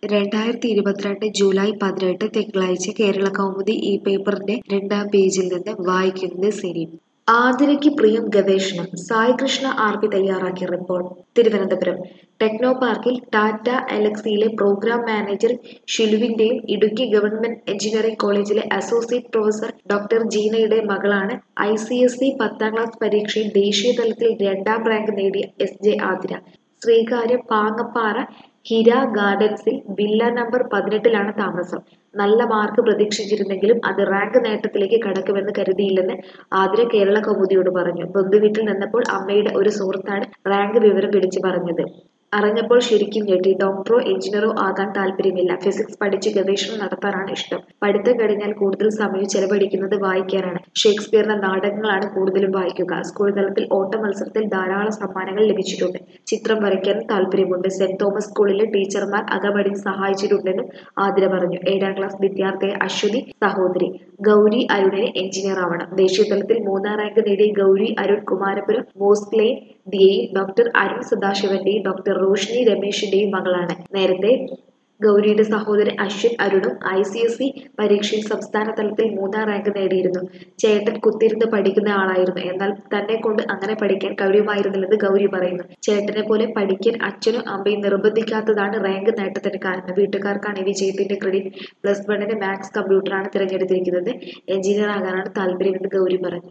2022 July 18 തിങ്കളാഴ്ച കേരളകൗമുദി ഈ പേപ്പറിന്റെ 2-ാം പേജിൽ നിന്ന് വായിക്കുന്നത് സിനി. ആതിരയ്ക്ക് പ്രിയം ഗവേഷണം. സായി കൃഷ്ണ ആർ.പി. തയ്യാറാക്കിയ റിപ്പോർട്ട്. തിരുവനന്തപുരം. ടെക്നോ പാർക്കിൽ ടാറ്റ എലക്സിയിലെ പ്രോഗ്രാം മാനേജർ ഷിലുവിന്റെയും ഇടുക്കി ഗവൺമെന്റ് എഞ്ചിനീയറിംഗ് കോളേജിലെ അസോസിയേറ്റ് പ്രൊഫസർ ഡോക്ടർ ജീനയുടെ മകളാണ് ICSE 10ാം ക്ലാസ് പരീക്ഷയിൽ ദേശീയതലത്തിൽ 2ാം റാങ്ക് നേടിയ SJ ആതിര. ശ്രീകാര്യം പാങ്ങപ്പാറ ഹിര ഗാർഡൻസിൽ വില്ല നമ്പർ 18-ലാണ് താമസം. നല്ല മാർക്ക് പ്രതീക്ഷിച്ചിരുന്നെങ്കിലും അത് റാങ്ക് നേട്ടത്തിലേക്ക് കടക്കുമെന്ന് കരുതിയില്ലെന്ന് ആതിര കേരള കൗമുദിയോട് പറഞ്ഞു. ബന്ധുവീട്ടിൽ നിന്നപ്പോൾ അമ്മയുടെ ഒരു സുഹൃത്താണ് റാങ്ക് വിവരം വിളിച്ചു പറഞ്ഞത്. അറിഞ്ഞപ്പോൾ ശരിക്കും ഞെട്ടി. ഡോക്ടറോ എഞ്ചിനീയറോ ആകാൻ താല്പര്യമില്ല. ഫിസിക്സ് പഠിച്ച് ഗവേഷണം നടത്താനാണ് ഇഷ്ടം. പഠിത്തം കഴിഞ്ഞാൽ കൂടുതൽ സമയം ചെലവഴിക്കുന്നത് വായിക്കാനാണ്. ഷേക്സ്പിയറിന്റെ നാടകങ്ങളാണ് കൂടുതലും വായിക്കുക. സ്കൂൾ തലത്തിൽ ഓട്ട മത്സരത്തിൽ ധാരാളം സമ്മാനങ്ങൾ ലഭിച്ചിട്ടുണ്ട്. ചിത്രം വരയ്ക്കാനും താല്പര്യമുണ്ട്. സെന്റ് തോമസ് സ്കൂളിലെ ടീച്ചർമാർ അകമടിഞ്ഞ് സഹായിച്ചിട്ടുണ്ടെന്നും ആതിര പറഞ്ഞു. 7ാം ക്ലാസ് വിദ്യാർത്ഥിയായ അശ്വതി സഹോദരി ഗൗരി അരുണിന് എഞ്ചിനീയർ ആവണം. ദേശീയതലത്തിൽ 3ാം റാങ്ക് നേടിയ ഗൗരി അരുൺ കുമാരപുരം മോസ്ക്ലെയിൻ ഡിയെയും ഡോക്ടർ അരുൺ സദാശിവന്റെയും ഡോക്ടർ റോഷിനി രമേശിന്റെയും മകളാണ്. നേരത്തെ ഗൗരിയുടെ സഹോദരൻ അശ്വിൻ അരുണും ICSE പരീക്ഷയിൽ സംസ്ഥാന തലത്തിൽ 3ാം റാങ്ക് നേടിയിരുന്നു. ചേട്ടൻ കുത്തിയിരുന്ന് പഠിക്കുന്ന ആളായിരുന്നു. എന്നാൽ തന്നെ കൊണ്ട് അങ്ങനെ പഠിക്കാൻ കഴിയുമായിരുന്നില്ലെന്ന് ഗൗരി പറയുന്നു. ചേട്ടനെ പോലെ പഠിക്കാൻ അച്ഛനും അമ്മയും നിർബന്ധിക്കാത്തതാണ് റാങ്ക് നേട്ടത്തിന് കാരണം. വീട്ടുകാർക്കാണ് ഈ വിജയത്തിന്റെ ക്രെഡിറ്റ്. +1 മാത്സ് കമ്പ്യൂട്ടറാണ് തിരഞ്ഞെടുത്തിരിക്കുന്നത്. എഞ്ചിനീയർ ആകാനാണ് താല്പര്യമെന്ന് ഗൗരി പറഞ്ഞു.